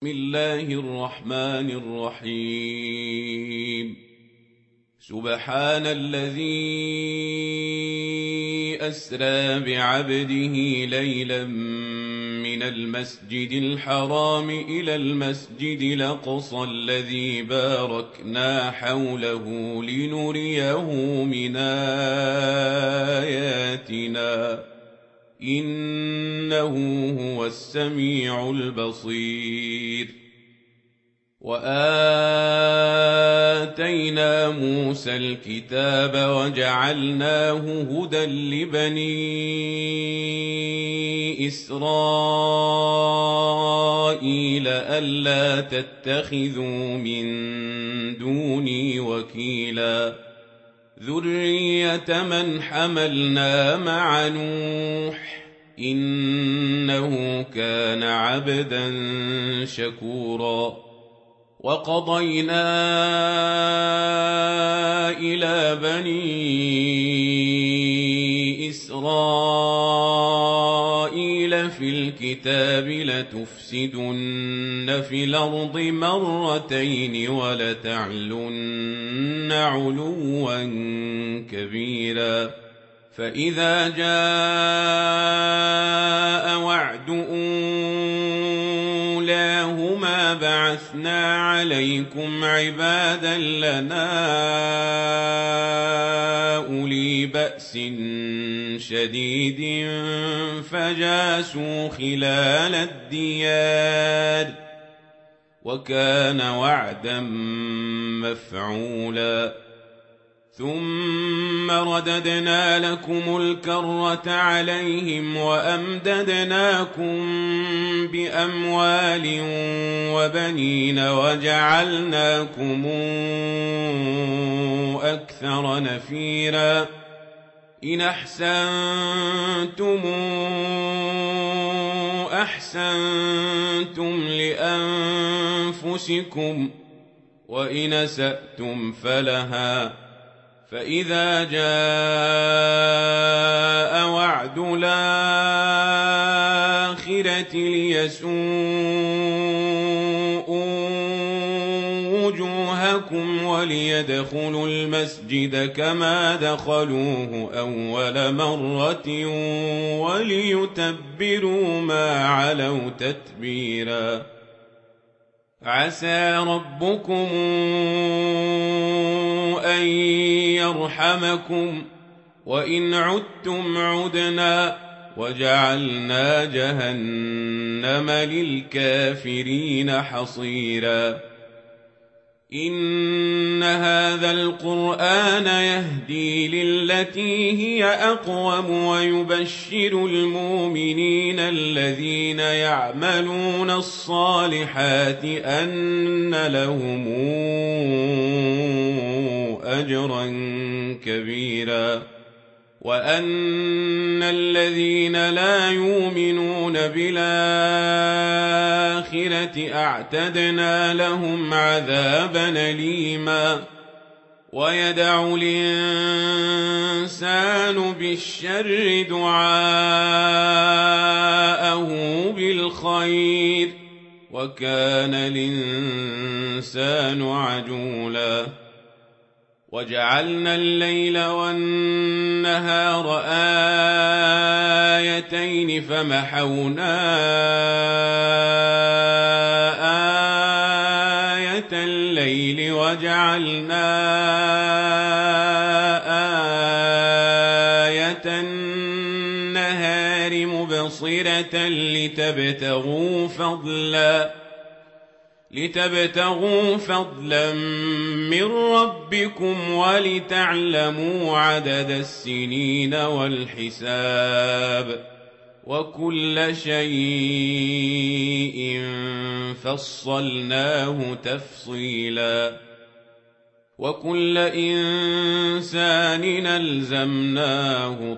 بسم الله الرحمن الرحيم. سبحان الذي أسرى بعبده ليلا من المسجد الحرام إلى المسجد الأقصى الذي باركنا حوله لنريه من آياتنا إنه هو السميع البصير. وآتينا موسى الكتاب وجعلناه هدى لبني إسرائيل ألا تتخذوا من دوني وكيلا ذرية من حملنا مع نوح إنه كان عبدا شكورا. وقضينا إلى بني إسرائيل في الكتاب لتفسدن في الأرض مرتين ولتعلن علوا كبيرا. فإذا جاء وعد أولاهما بعثنا عليكم عبادا لنا أولي بأس شديد فجاسوا خلال الديار وكان وعدا مفعولا. ثم رددنا لكم الكرة عليهم وأمددناكم بأموال وبنين وجعلناكم أكثر نفيرا. إن أحسنتم لأنفسكم وإن أسأتم فلها. فإذا جاء وعد الآخرة ليسوءوا وجوهكم وليدخلوا المسجد كما دخلوه أول مرة وليتبروا ما علوا تتبيرا. عسى ربكم أن يرحمكم وإن عدتم عدنا وجعلنا جهنم للكافرين حصيرا. إن هذا القرآن يهدي للتي هي أقوم ويبشر المؤمنين الذين يعملون الصالحات أن لهم أجرا كبيرا وأن الذين لا يؤمنون بالآخرة أعتدنا لهم عذابا أليما. ويدع الإنسان بالشر دعاءه بالخير وكان الإنسان عجولا. وجعلنا الليل والنهار آيتين فمحونا آية الليل وجعلنا آية النهار مبصرة لتبتغوا فضلا من ربكم ولتعلموا عدد السنين والحساب وكل شيء فصلناه تفصيلا. وكل إنسان ألزمناه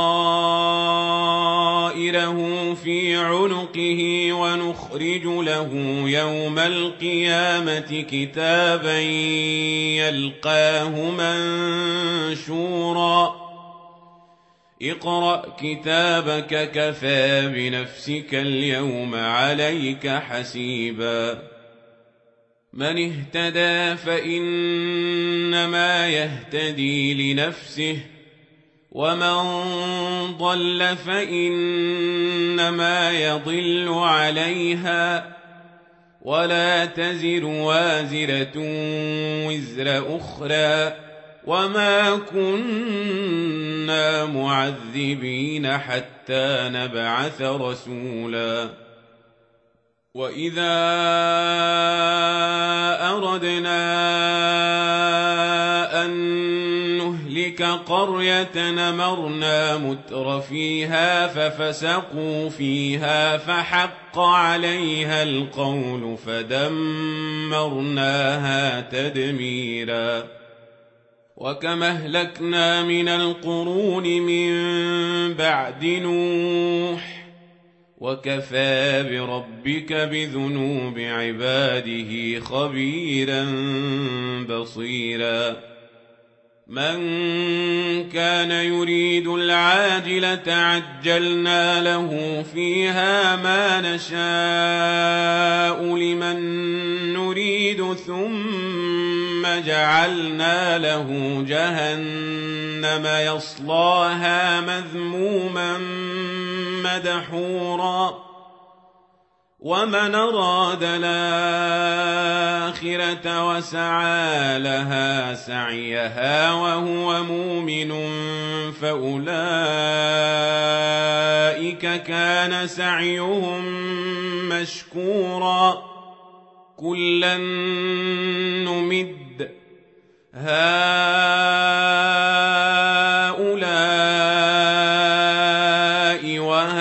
طائره في عنقه ونخرج له يوم القيامة كتابا يلقاه منشورا. اقرأ كتابك كفى بنفسك اليوم عليك حسيبا من اهتدى فإنما يهتدي لنفسه ومن ضل فإنما يضل عليها ولا تزر وازرة وزر أخرى وما كنا معذبين حتى نبعث رسولا وإذا أردنا أن نهلك قرية أمرنا متر فيها ففسقوا فيها فحق عليها القول فدمرناها تدميرا وكم أهلكنا من القرون من بعد نوح وكفى بربك بذنوب عباده خبيرا بصيرا من كان يريد العاجلة عجلنا له فيها ما نشاء لمن نريد ثم جعلنا له جهنم يصلاها مذموما مدحورا ومن أراد الآخرة وسعى لها سعيها وهو مؤمن فأولئك كان سعيهم مشكورا كلا نمد هؤلاء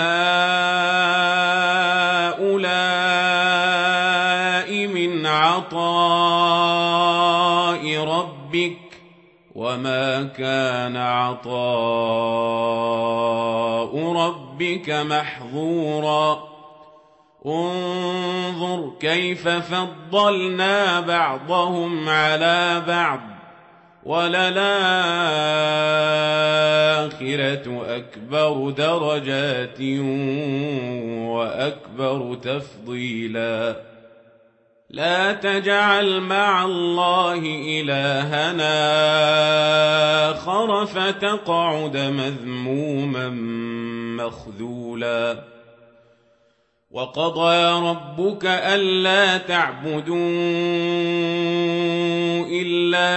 وهؤلاء من عطاء ربك وما كان عطاء ربك محظورا انظر كيف فضلنا بعضهم على بعض وللآخرة أكبر درجات وأكبر تفضيلا لا تجعل مع الله إلهنا آخر فتقعد مذموما مخذولا وقضى ربك ألا تعبدوا إلا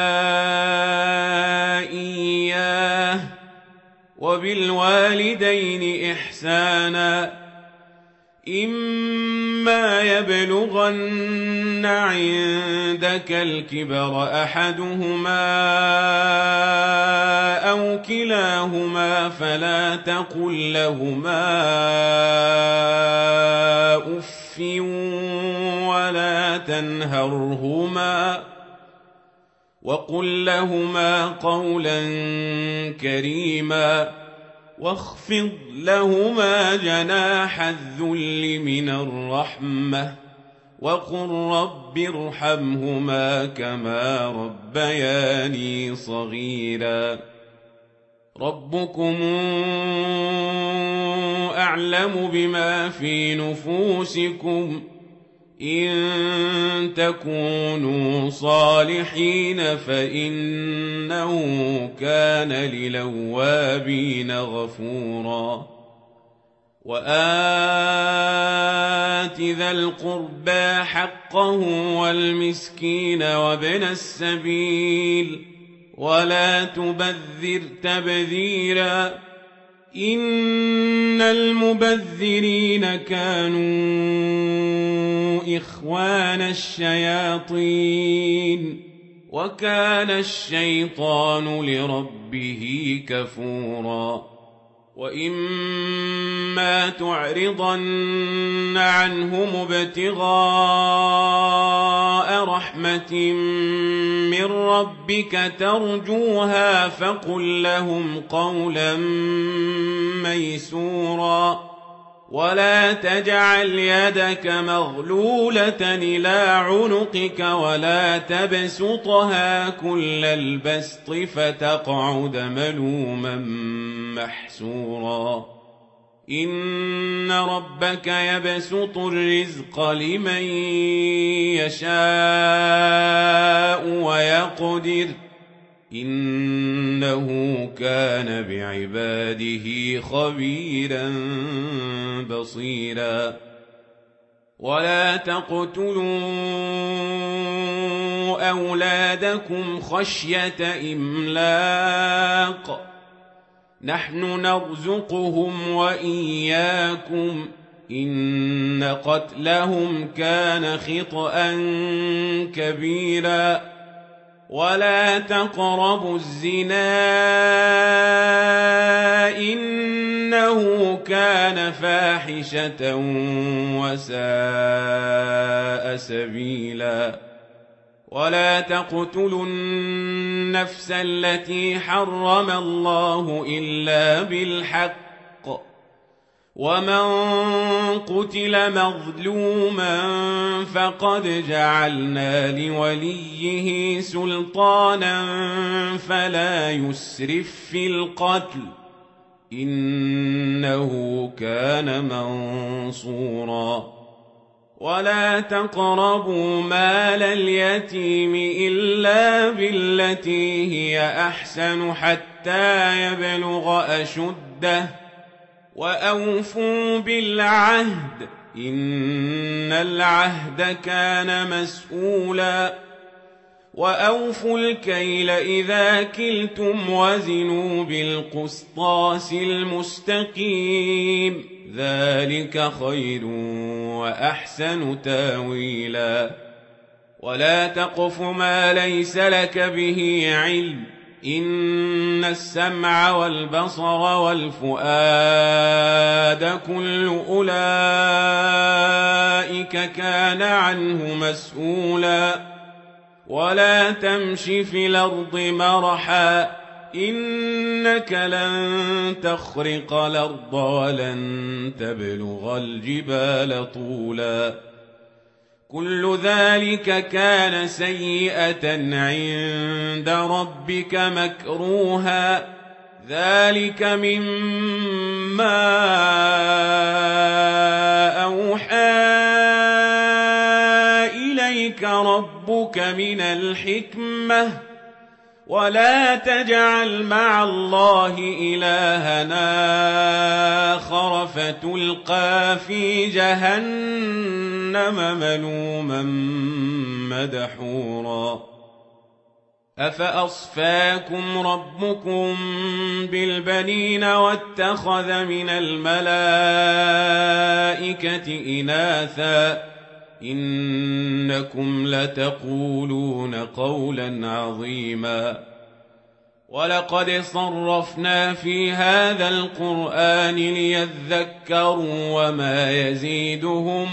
إياه وبالوالدين إحسانا إما يبلغن عندك الكبر أحدهما أو كلاهما فلا تقل لهما أف ولا تنهرهما وقل لهما قولا كريما واخفض لهما جناح الذل من الرحمة وقل رب ارحمهما كما ربياني صغيرا ربكم أعلم بما في نفوسكم إن تكونوا صالحين فإنه كان للأوابين غفورا وآت ذا القربى حقه والمسكين وابن السبيل ولا تبذر تبذيرا إن المبذرين كانوا إخوان الشياطين وكان الشيطان لربه كفورا وإما تعرضن عنهم ابتغاء رحمة من ربك ترجوها فقل لهم قولا ميسورا ولا تجعل يدك مغلولة إلى عنقك ولا تبسطها كل البسط فتقعد ملوما محسورا إن ربك يبسط الرزق لمن يشاء ويقدر إنه كان بعباده خبيرا بصيرا ولا تقتلوا أولادكم خشية إملاق نحن نرزقهم وإياكم إن قتلهم كان خطأ كبيرا ولا تقربوا الزنا إنه كان فاحشة وساء سبيلا ولا تقتلوا النفس التي حرم الله إلا بالحق ومن قتل مظلوما فقد جعلنا لوليه سلطانا فلا يسرف في القتل إنه كان منصورا ولا تقربوا مال اليتيم إلا بالتي هي أحسن حتى يبلغ أشده وأوفوا بالعهد إن العهد كان مسؤولا وأوفوا الكيل إذا كلتم وزنوا بالقسطاس المستقيم ذلك خير وأحسن تاويلا ولا تقف ما ليس لك به علم إن السمع والبصر والفؤاد كل أولئك كان عنه مسؤولا ولا تمش في الأرض مرحا إنك لن تخرق الأرض ولن تبلغ الجبال طولا كل ذلك كان سيئة عند ربك مكروها ذلك مما أوحى إليك ربك من الحكمة ولا تجعل مع الله إلهنا آخر فتلقى في جهنم ملوما مدحورا أفأصفاكم ربكم بالبنين واتخذ من الملائكة إناثا إنكم لتقولون قولا عظيما ولقد صرفنا في هذا القرآن ليذكروا وما يزيدهم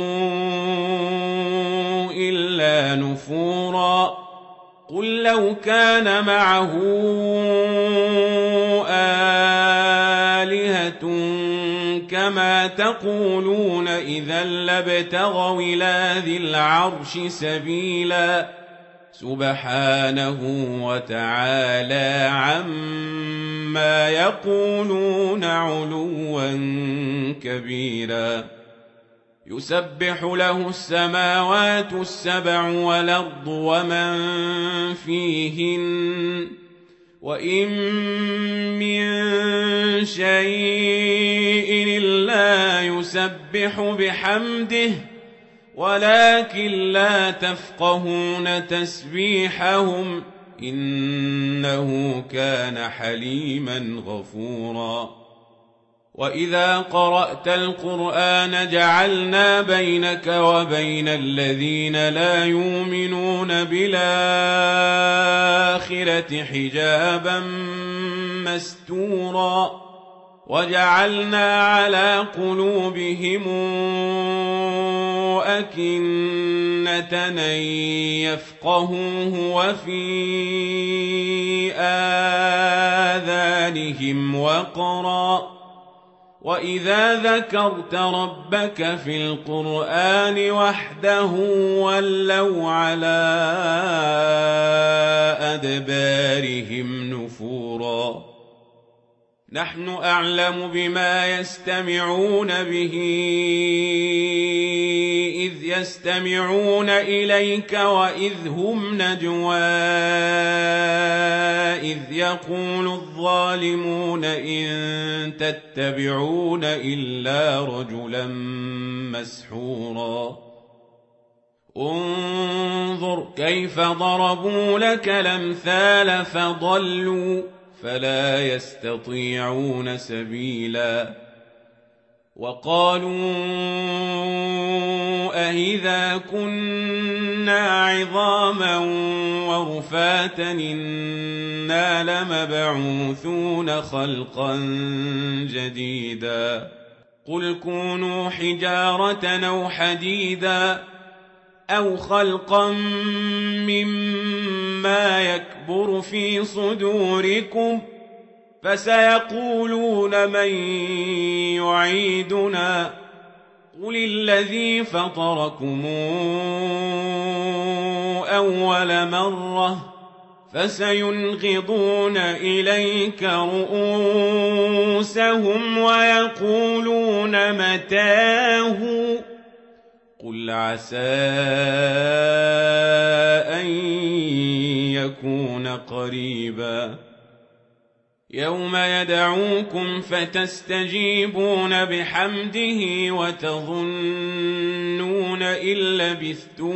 إلا نفورا قل لو كان معه آلهة كما تقولون إذا لابتغوا إلى ذي العرش سبيلا سبحانه وتعالى عما يقولون علوا كبيرا يسبح له السماوات السبع والأرض ومن فيهن وإن من شيء إلا يسبح بحمده ولكن لا تفقهون تسبيحهم إنه كان حليما غفورا وإذا قرأت القرآن جعلنا بينك وبين الذين لا يؤمنون بالآخرة حجابا مستورا وجعلنا على قلوبهم أكنة أن يفقهوه وفي آذانهم وقرا وإذا ذكرت ربك في القرآن وحده ولوا على أدبارهم نفورا نحن أعلم بما يستمعون به إذ يستمعون إليك وإذ هم نجوى إذ يقول الظالمون إن تتبعون إلا رجلا مسحورا انظر كيف ضربوا لك الأمثال فضلوا فلا يستطيعون سبيلا وقالوا أإذا كنا عظاما ورفاتا إنا لمبعوثون خلقا جديدا قل كونوا حجارة أو حديدا أو خلقا مما يكبر في صدوركم فسيقولون من يعيدنا قل الذي فطركم أول مرة فسينغضون إليك رؤوسهم ويقولون متاه قل عسى أن يكون قريبا يوم يدعوكم فتستجيبون بحمده وتظنون إن لبثتم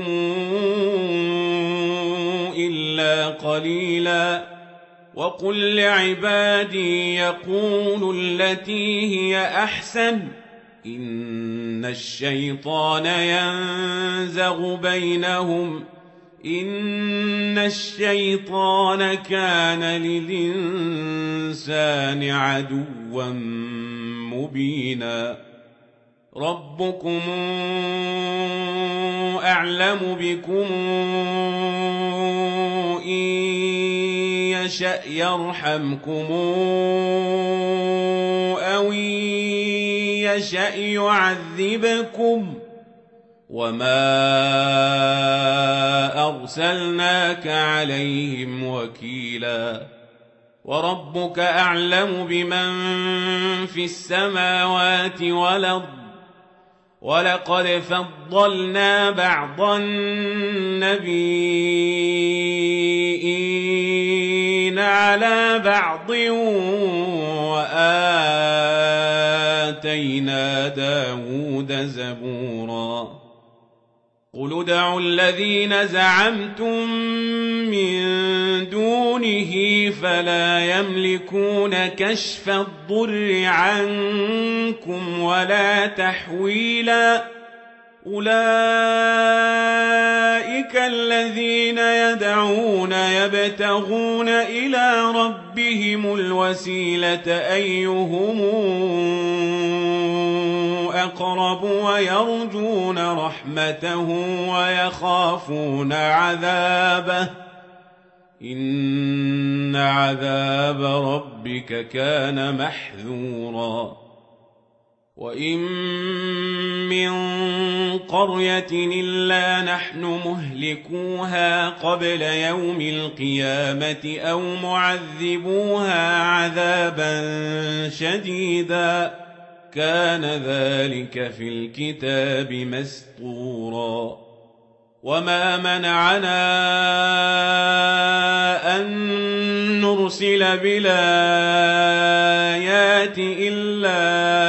إلا قليلا وقل لعبادي يقولوا التي هي أحسن إن الشيطان ينزغ بينهم إن الشيطان كان للإنسان عدوا مبينا ربكم أعلم بكم إن يشأ يرحمكم أو إن يشأ يعذبكم وما أرسلناك عليهم وكيلا وربك أعلم بمن في السماوات والأرض ولقد فضلنا بعض النبيين على بعض وآتينا داود زبورا قل ادعوا الذين زعمتم من دونه فلا يملكون كشف الضر عنكم ولا تحويلا أولئك الذين يدعون يبتغون إلى ربهم الوسيلة أيهم أقرب ويرجون رحمته ويخافون عذابه إن عذاب ربك كان محذورا وإن من قرية إلا نحن مهلكوها قبل يوم القيامة أو معذبوها عذابا شديدا كان ذلك في الكتاب مسطورا وما منعنا أن نرسل بالآيات إلا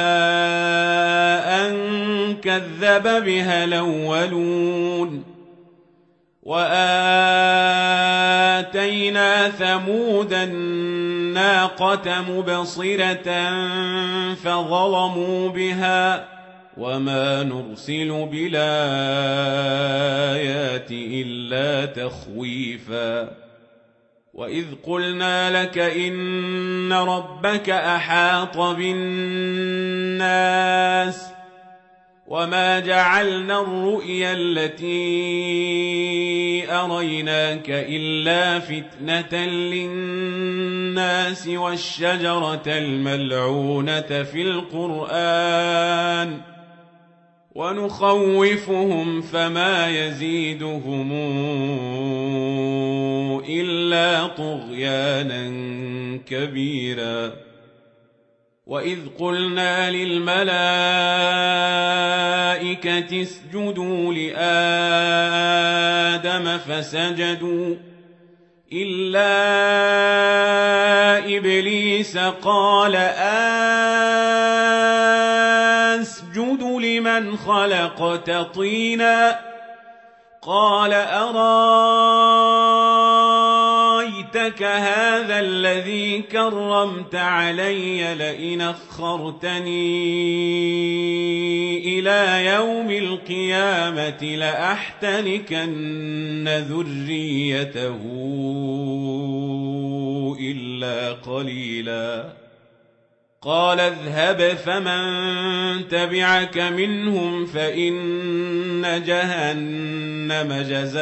أن كذب بها الأولون وآتينا ثمود الناقة مبصرة فظلموا بها وما نرسل بالآيات إلا تخويفا وإذ قلنا لك إن ربك أحاط بالناس وما جعلنا الرؤيا التي أريناك إلا فتنة للناس والشجرة الملعونة في القرآن ونخوفهم فما يزيدهم إلا طغيانا كبيرا وإذ قلنا للملائكة اسجدوا لآدم فسجدوا إلا إبليس قال أسجد لمن خلقت طينا قال أرايتك هذا الذي كرمت علي لئن أخرتني إلى يوم القيامة لأحتنكن ذريته إلا قليلا قال اذهب فمن تبعك منهم فإن جهنم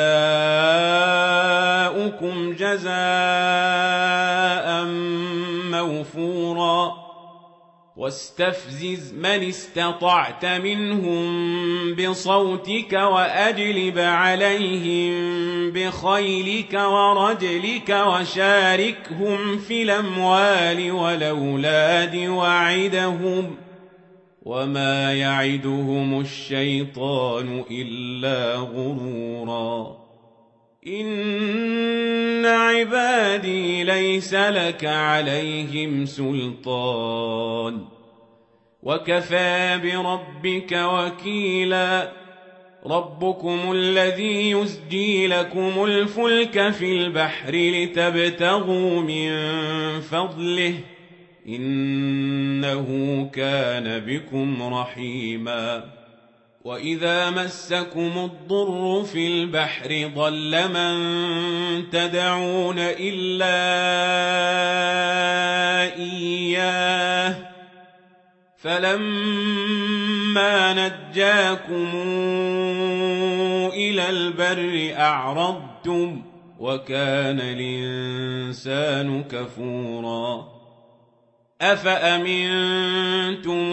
جزاؤكم جزاء موفورا واستفزز من استطعت منهم بصوتك وأجلب عليهم بخيلك ورجلك وشاركهم في الأموال والأولاد وعدهم وما يعدهم الشيطان إلا غرورا إن عبادي ليس لك عليهم سلطان وكفى بربك وكيلا ربكم الذي يزجي لكم الفلك في البحر لتبتغوا من فضله إنه كان بكم رحيما وإذا مسكم الضر في البحر ضل من تدعون إلا إياه فلما نجاكم إلى البر أعرضتم وكان الإنسان كفورا أفأمنتم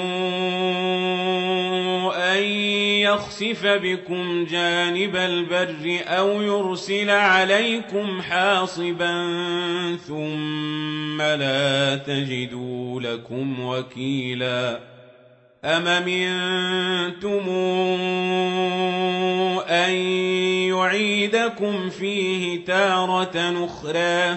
أن يخسف بكم جانب البر أو يرسل عليكم حاصبا ثم لا تجدوا لكم وكيلا أم أمنتم أن يعيدكم فيه تارة أخرى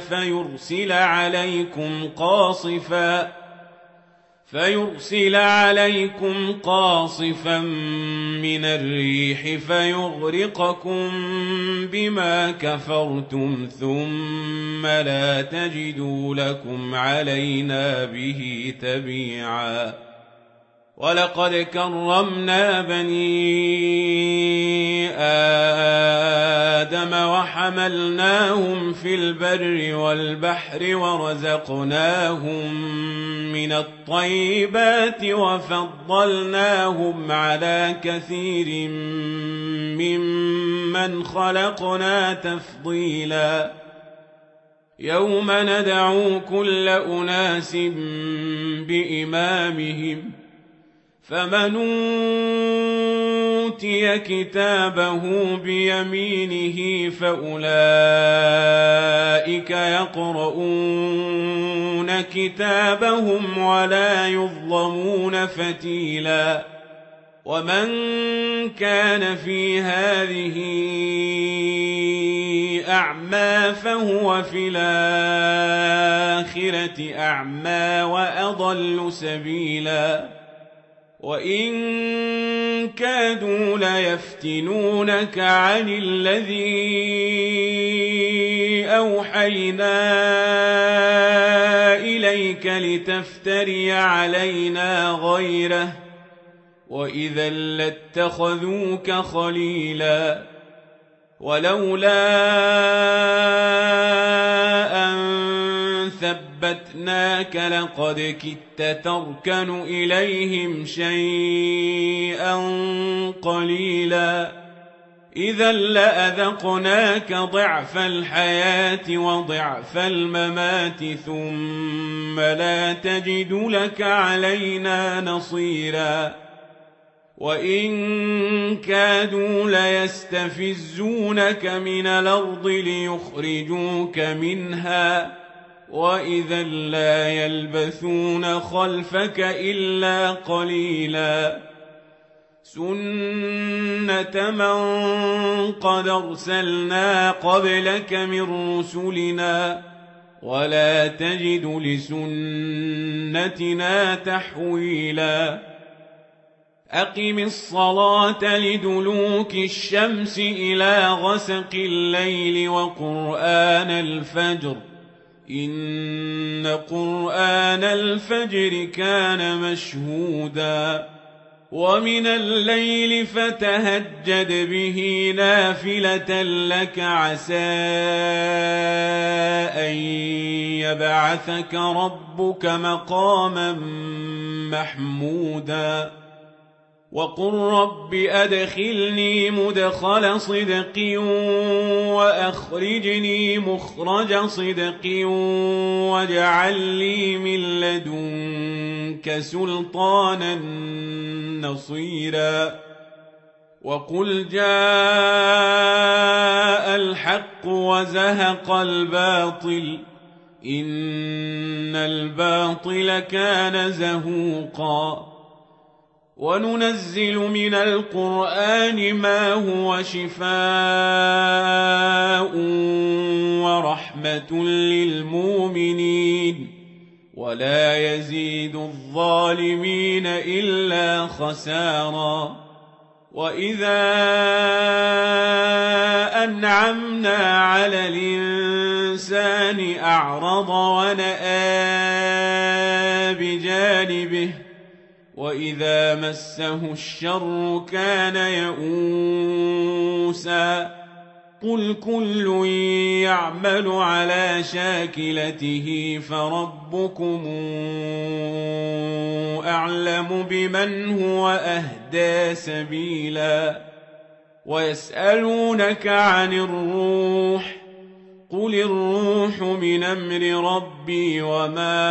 فيرسل عليكم قاصفا من الريح فيغرقكم بما كفرتم ثم لا تجدوا لكم علينا به تبيعا ولقد كرمنا بني آدم وحملناهم في البر والبحر ورزقناهم من الطيبات وفضلناهم على كثير ممن خلقنا تفضيلا يوم ندعو كل أناس بإمامهم فمن أوتي كتابه بيمينه فأولئك يقرؤون كتابهم ولا يظلمون فتيلا ومن كان في هذه أعمى فهو في الآخرة أعمى وأضل سبيلا وإن كادوا ليفتنونك عن الذي أوحينا إليك لتفتري علينا غيره وإذا لاتخذوك خليلا ولولا أن ثبتناك ثبتناك لقد كدت تركن إليهم شيئا قليلا إذا لأذقناك ضعف الحياة وضعف الممات ثم لا تجد لك علينا نصيرا وإن كادوا ليستفزونك من الأرض ليخرجوك منها وإذا لا يلبثون خلفك إلا قليلا سنة من قد أرسلنا قبلك من رسلنا ولا تجد لسنتنا تحويلا أقم الصلاة لدلوك الشمس إلى غسق الليل وقرآن الفجر إن قرآن الفجر كان مشهودا ومن الليل فتهجد به نافلة لك عسى أن يبعثك ربك مقاما محمودا وقل رب أدخلني مدخل صدق وأخرجني مخرج صدق واجعل لي من لدنك سلطانا نصيرا وقل جاء الحق وزهق الباطل إن الباطل كان زهوقا وننزل من القرآن ما هو شفاء ورحمة للمؤمنين ولا يزيد الظالمين إلا خسارا وإذا أنعمنا على الإنسان أعرض ونأى بجانبه وإذا مسه الشر كان يئوسا قل كل يعمل على شاكلته فربكم أعلم بمن هو أهدى سبيلا ويسألونك عن الروح قل الروح من أمر ربي وما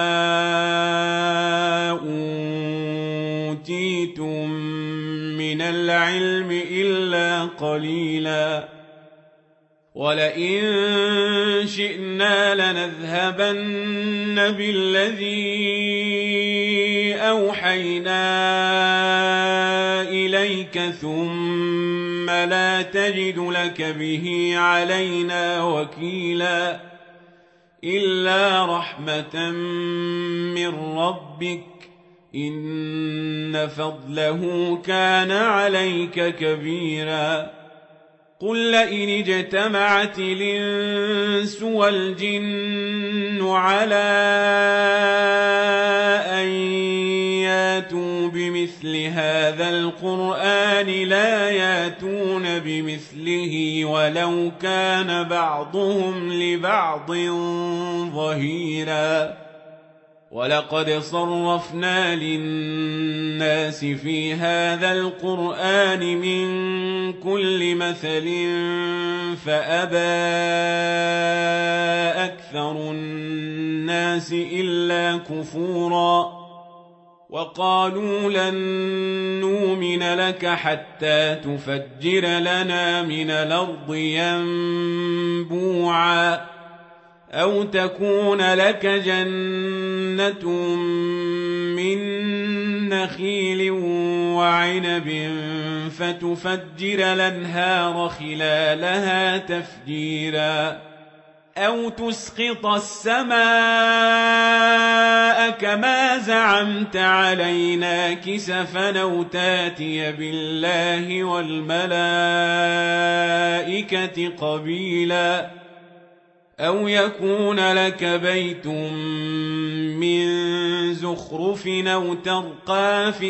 أوتيتم من العلم إلا قليلا ولئن شئنا لنذهبن بالذي أوحينا إليك ثم لا تجد لك به علينا وكيلا إلا رحمة من ربك إن فضله كان عليك كبيرا قل لئن اجتمعت الإنس والجن على أن ياتوا بمثل هذا القرآن لا ياتون بمثله ولو كان بعضهم لبعض ظهيرا ولقد صرفنا للناس في هذا القرآن من كل مثل فأبى أكثر الناس إلا كفورا وقالوا لن نؤمن لك حتى تفجر لنا من الأرض ينبوعا أو تكون لك جنة من نخيل وعنب فتفجر الأنهار خلالها تفجيرا أو تسقط السماء كما زعمت علينا كسفا أو تاتي بالله والملائكة قبيلا أو يكون لك بيت من زخرف أو ترقى في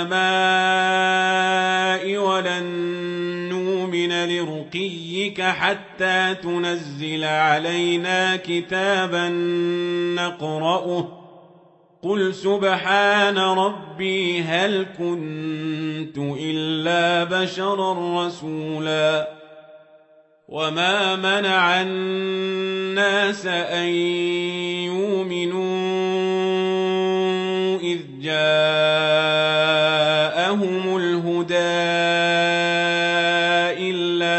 السماء ولن نؤمن لرقيك حتى تنزل علينا كتابا نقرأه قل سبحان ربي هل كنت إلا بشرا رسولا وما منع الناس أن يؤمنوا إذ جاءهم الهدى إلا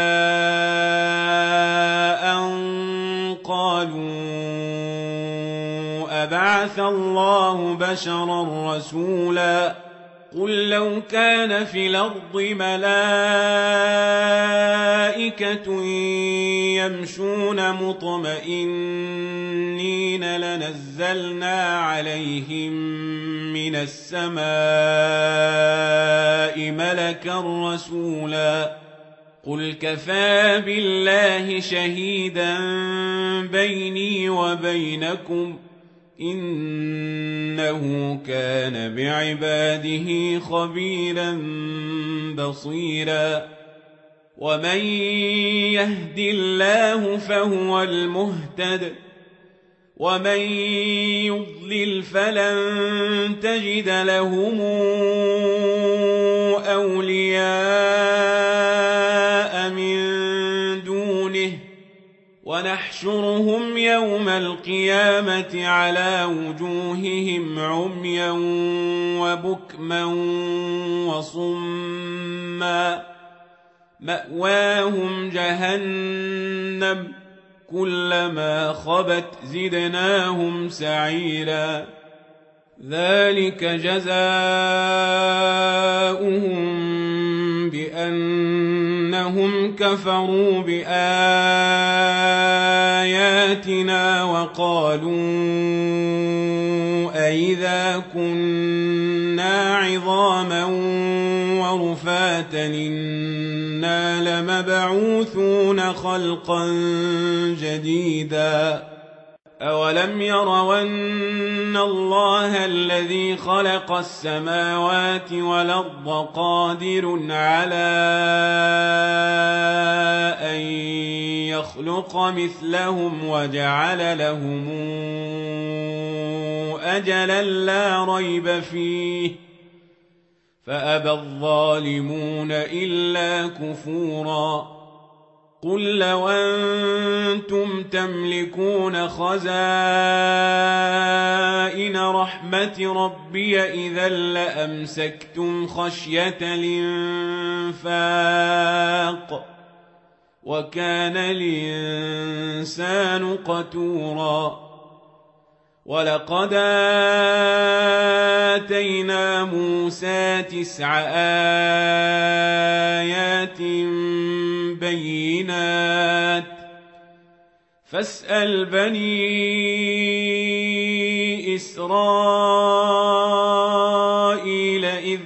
أن قالوا أبعث الله بشرا رسولا قل لو كان في الأرض ملائكة يمشون مطمئنين لنزلنا عليهم من السماء ملكا رسولا قل كفى بالله شهيدا بيني وبينكم إنه كان بعباده خبيرا بصيرا ومن يهد الله فهو المهتد ومن يضلل فلن تجد لهم أولياء من دونه ونحشرهم يوم القيامة على وجوههم عميا وبكما وصما مأواهم جهنم كلما خبت زدناهم سعيرا ذلك جزاؤهم بأنهم كفروا بآياتنا وقالوا أئذا كنا عظاما ورفاتا إنا لمبعوثون خلقا جديدا أولم يروا أن الله الذي خلق السماوات والأرض قادر على أن يخلق مثلهم وجعل لهم أجلا لا ريب فيه فأبى الظالمون إلا كفورا قل لو أنتم تملكون خزائن رحمة ربي إذا لأمسكتم خشية الإنفاق وكان الإنسان قتورا ولقد آتينا موسى 9 آيات بينات فاسأل بني إسرائيل إذ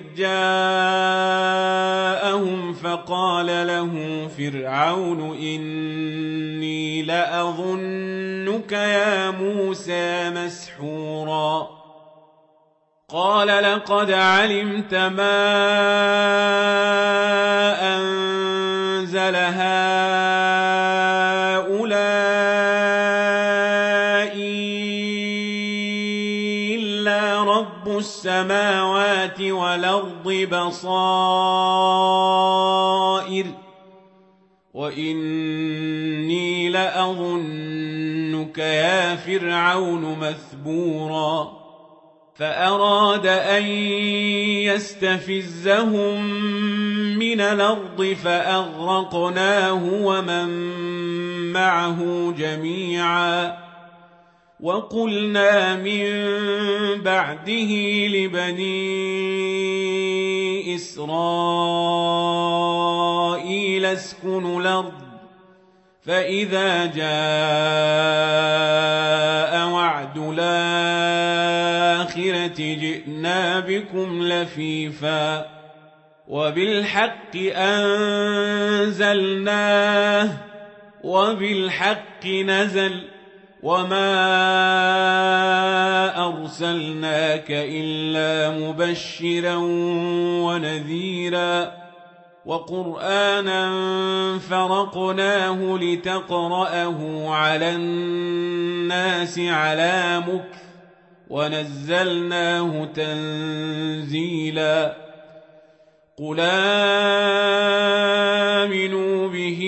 جاءهم فقال له فرعون إني لأظنك يا موسى مسحورا قال لقد علمت ما أنزل هؤلاء إلا رب السماوات والأرض بصائر وإني لأظنك يا فرعون مثبورا فأراد أن يستفزهم من الأرض فأغرقناه ومن معه جميعا وقلنا من بعده لبني إسرائيل اسكنوا الأرض فإذا جاء وعد الآخرة جئنا بكم لفيفا وبالحق أنزلناه وبالحق نزل وما أرسلناك إلا مبشرا ونذيرا وقرآنا فرقناه لتقرأه على الناس على مكث ونزلناه تنزيلا قل آمنوا به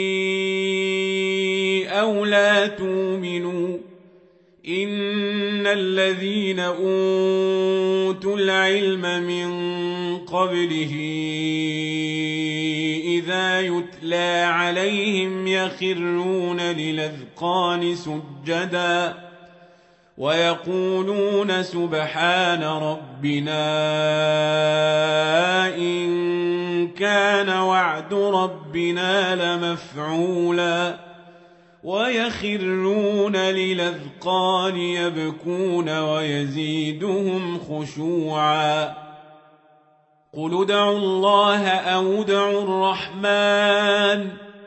أو لا تؤمنوا إن الذين أوتوا العلم من قبله إذا يتلى عليهم يخرون للأذقان سجدا ويقولون سبحان ربنا إن كان وعد ربنا لمفعولا ويخرون للأذقان يبكون ويزيدهم خشوعا قل ادعوا الله أو ادعوا الرحمن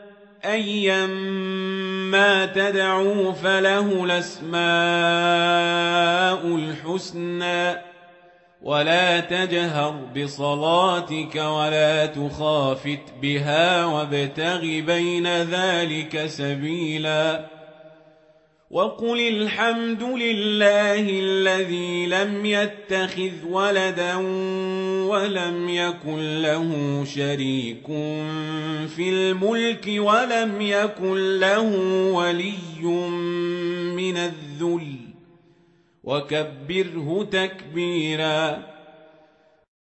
أيما تدعوا فله الأسماء الحسنى ولا تجهر بصلاتك ولا تخافت بها وابتغ بين ذلك سبيلا وقل الحمد لله الذي لم يتخذ ولدا ولم يكن له شريك في الملك ولم يكن له ولي من الذل وكبره تكبيرا